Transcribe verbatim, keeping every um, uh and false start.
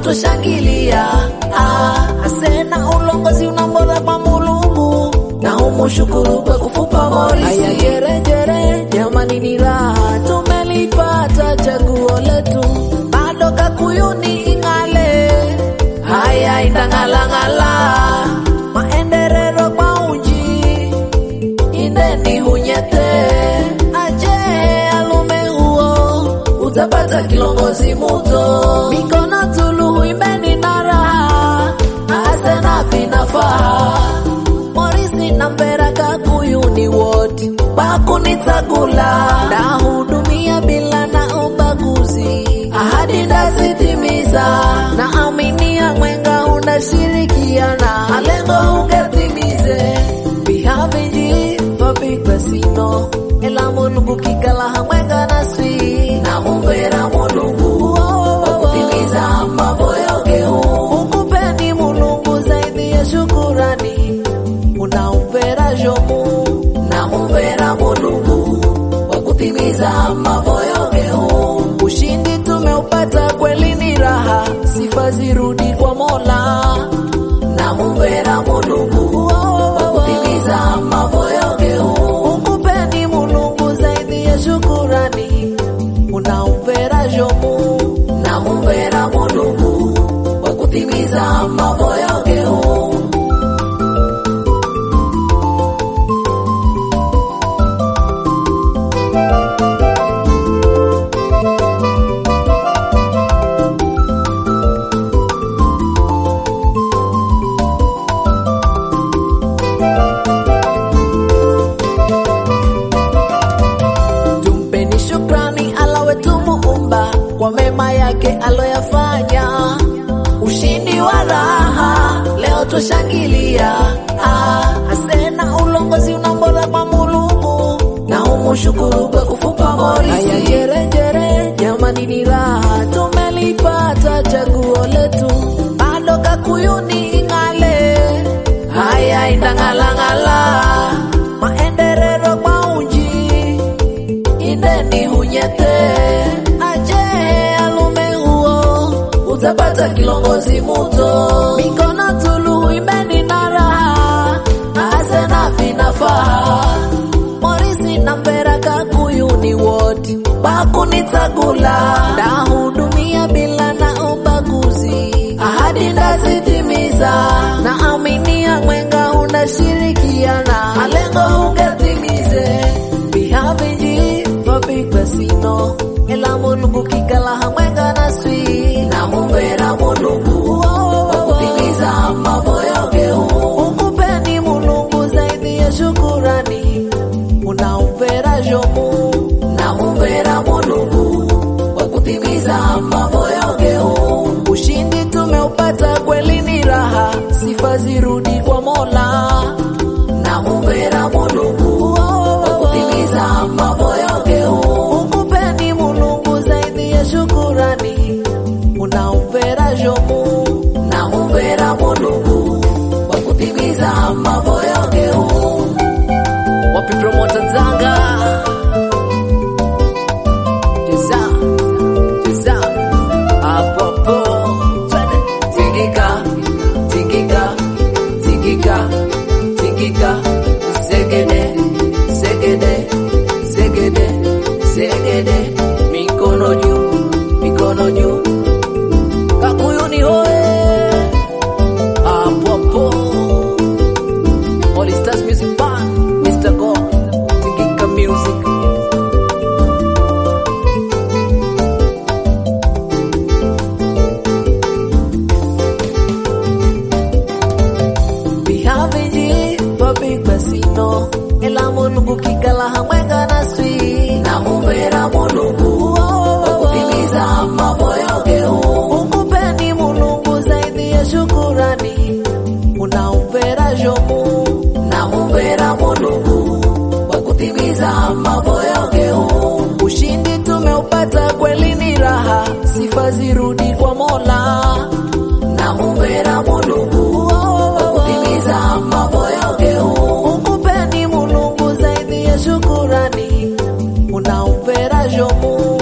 tushangilia. Ah, asena ulongozi unambora kwa Mulungu na umushukuru kwa kufupa morisi. Aya jere jere jamani ni raha tumelipata chaguo letu bado Kakuyuni ingale. Haya indangala ngala maenderero kwa unji indeni hunyete aje alume huo utapata kilongozi muto mikono tuluhu imeni na raha asena vinafaa Morisi na mbera Kakuyuni wote bakunitagula na hudumia bila na ubaguzi ahadi ndazitimiza na aminia mwenga unashirikiana malengo ungetimize bihavinji Public Casino ela Mulungu kikala mwenga nasi na umbera Mulungu wakutimiza mambo yote ukupeni Mulungu zaidi ya shukurani unaumbera jomu na umbera Mulungu wakutimiza mambo yote ushindi tumeupata kweli ni raha sifa zirudi kwa Mola na umbera Mulungu wakutimiza mambo yote ukupeni Mulungu zaidi ya shukurani unaumbera jomu na umbera Mulungu wakutimiza mambo yote kwa mema yake aloyafanya ushindi wa raha leo tushangilia. Ah, asena ulongozi unambora kwa Mulungu na umushukuru kwa kufupa morisi. Aya jere jere jamani ni raha tumelipata chaguo letu bado Kakuyuni ingale. Haya indangala ngala maenderero kwa unji indeni hunyete utapata kilongozi muto mikono tuluhu imeni na raha asena vinafaa Morisi na mbera Kakuyuni wote bakunitagula na hudumia bila na ubaguzi ahadi ndazitimiza na aminia mwenga unashirikiana malengo ungetimize bihavinji Public Casino ela Mulungu kikala mwenga nasi na umbera Mulungu wakutimiza mambo yote ukupeni Mulungu zaidi ya shukurani unaumbera jomu na umbera Mulungu wakutimiza mambo yote ushindi tumeupata kweli ni raha sifa zirudi kwa Mola na umbera Mulungu wakutimiza mambo yote ukupeni Mulungu zaidi ya shukurani unaumbera jomu na umbera Mulungu wakutimiza mambo yote wapi promoter Zanga Jeza Jeza hapo hapo tingika tingika tingika tingika segede segede segede segede mikono juu mikono juu Kakuyuni hoe hapo hapo All Stars Music Band Mister Go Tingika Music bihavinji Public Casino ela Mulungu kikala mwenga nasi na umbera Mulungu wakutimiza mambo yote ukupeni Mulungu zaidi ya shukurani unaumbera jomu na umbera Mulungu wakutimiza mambo yote ushindi tumeupata kweli ni raha sifa zirudi kwa Mola na umbera Mulungu wakutimiza mambo yote ukupeni Mulungu zaidi ya shukurani unaumbera jomu